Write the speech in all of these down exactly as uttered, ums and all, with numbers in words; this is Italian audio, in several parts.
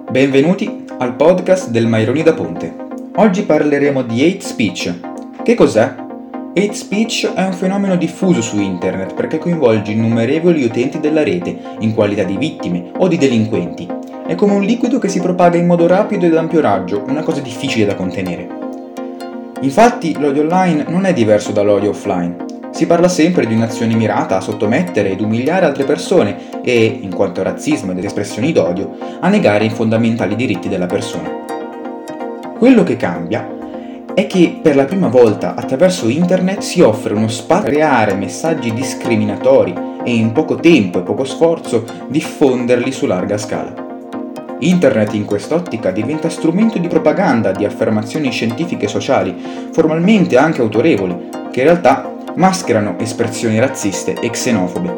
Benvenuti al podcast del Maironi da Ponte. Oggi parleremo di hate speech. Che cos'è? Hate speech è un fenomeno diffuso su internet perché coinvolge innumerevoli utenti della rete in qualità di vittime o di delinquenti. È come un liquido che si propaga in modo rapido ed ampio raggio, una cosa difficile da contenere. Infatti l'odio online non è diverso dall'odio offline. Si parla sempre di un'azione mirata a sottomettere ed umiliare altre persone e, in quanto a razzismo ed espressioni d'odio, a negare i fondamentali diritti della persona. Quello che cambia è che per la prima volta attraverso internet si offre uno spazio per creare messaggi discriminatori e in poco tempo e poco sforzo diffonderli su larga scala. Internet in quest'ottica diventa strumento di propaganda di affermazioni scientifiche e sociali, formalmente anche autorevoli, che in realtà mascherano espressioni razziste e xenofobe.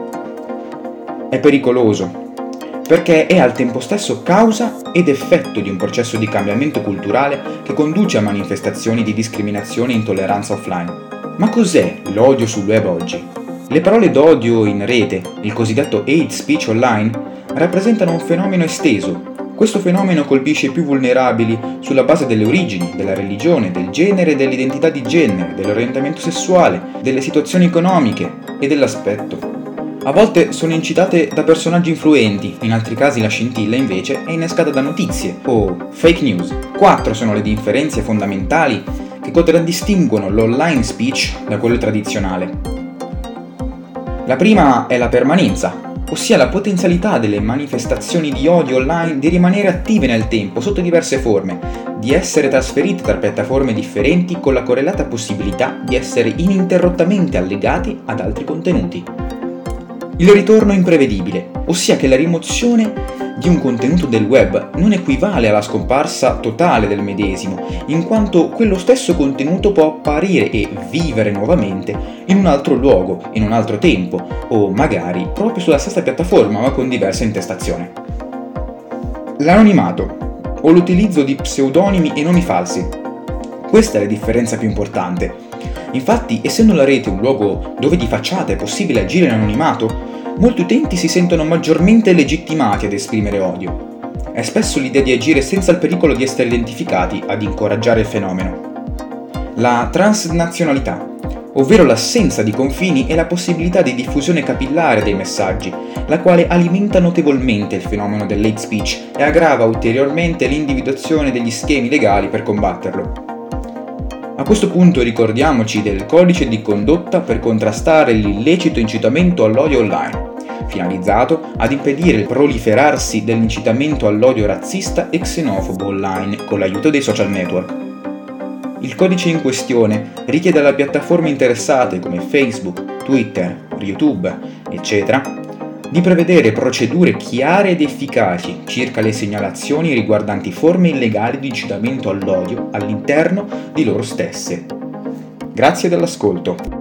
È pericoloso, perché è al tempo stesso causa ed effetto di un processo di cambiamento culturale che conduce a manifestazioni di discriminazione e intolleranza offline. Ma cos'è l'odio sul web oggi? Le parole d'odio in rete, il cosiddetto hate speech online, rappresentano un fenomeno esteso. Questo fenomeno colpisce i più vulnerabili sulla base delle origini, della religione, del genere, dell'identità di genere, dell'orientamento sessuale, delle situazioni economiche e dell'aspetto. A volte sono incitate da personaggi influenti, in altri casi la scintilla invece è innescata da notizie o fake news. Quattro sono le differenze fondamentali che contraddistinguono l'online speech da quello tradizionale. La prima è la permanenza, ossia la potenzialità delle manifestazioni di odio online di rimanere attive nel tempo sotto diverse forme, di essere trasferite tra piattaforme differenti con la correlata possibilità di essere ininterrottamente allegati ad altri contenuti. Il ritorno imprevedibile, ossia che la rimozione di un contenuto del web non equivale alla scomparsa totale del medesimo, in quanto quello stesso contenuto può apparire e vivere nuovamente in un altro luogo, in un altro tempo, o magari proprio sulla stessa piattaforma ma con diversa intestazione. L'anonimato, o l'utilizzo di pseudonimi e nomi falsi. Questa è la differenza più importante. Infatti, essendo la rete un luogo dove di facciata è possibile agire in anonimato, molti utenti si sentono maggiormente legittimati ad esprimere odio. È spesso l'idea di agire senza il pericolo di essere identificati ad incoraggiare il fenomeno. La transnazionalità, ovvero l'assenza di confini e la possibilità di diffusione capillare dei messaggi, la quale alimenta notevolmente il fenomeno dell'hate speech e aggrava ulteriormente l'individuazione degli schemi legali per combatterlo. A questo punto ricordiamoci del codice di condotta per contrastare l'illecito incitamento all'odio online, finalizzato ad impedire il proliferarsi dell'incitamento all'odio razzista e xenofobo online con l'aiuto dei social network. Il codice in questione richiede alle piattaforme interessate come Facebook, Twitter, YouTube, eccetera, di prevedere procedure chiare ed efficaci circa le segnalazioni riguardanti forme illegali di incitamento all'odio all'interno di loro stesse. Grazie dell'ascolto.